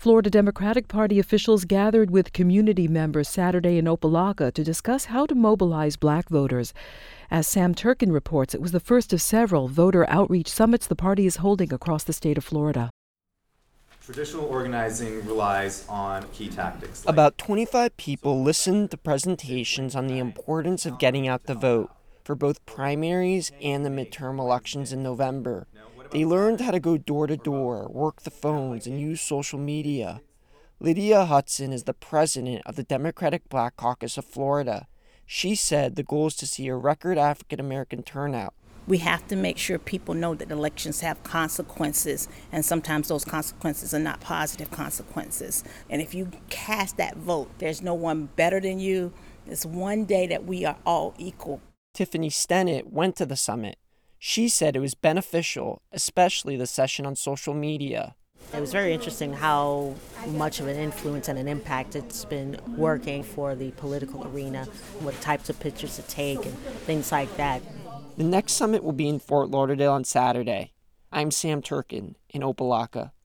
Florida Democratic Party officials gathered with community members Saturday in Opa-locka to discuss how to mobilize black voters. As Sam Turkin reports, it was the first of several voter outreach summits the party is holding across the state of Florida. Traditional organizing relies on key tactics. About 25 people listened to presentations on the importance of getting out the vote for both primaries and the midterm elections in November. They learned how to go door to door, work the phones, and use social media. Lydia Hudson is the president of the Democratic Black Caucus of Florida. She said the goal is to see a record African American turnout. We have to make sure people know that elections have consequences, and sometimes those consequences are not positive consequences. And if you cast that vote, there's no one better than you. It's one day that we are all equal. Tiffany Stennett went to the summit. She said it was beneficial, especially the session on social media. It was very interesting how much of an influence and an impact it's been working for the political arena, what types of pictures to take and things like that. The next summit will be in Fort Lauderdale on Saturday. I'm Sam Turkin in Opa-locka.